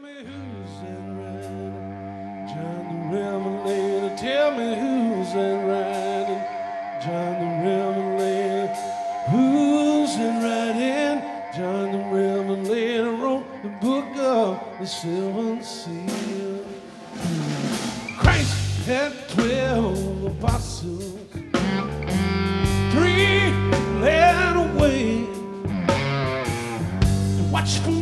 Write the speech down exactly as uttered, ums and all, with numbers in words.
me who's in riding, John the Revelator. Tell me who's in riding, John the Revelator. Who's in riding, John the Revelator wrote the book of the seven seals. Christ had twelve apostles, three led away to watch for